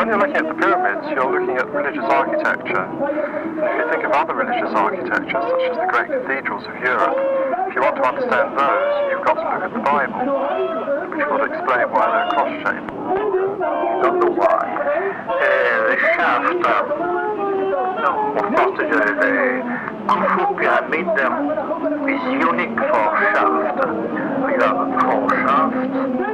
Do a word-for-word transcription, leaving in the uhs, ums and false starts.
when you're looking at the pyramids, you're looking at religious architecture. And if you think of other religious architecture, such as the great cathedrals of Europe, if you want to understand those, you've got to look at the Bible, which will explain why they're cross-shaped. Don't know why. Uh, the shaft of first the Khufu pyramid is unique for shaft. You have a cross shaft.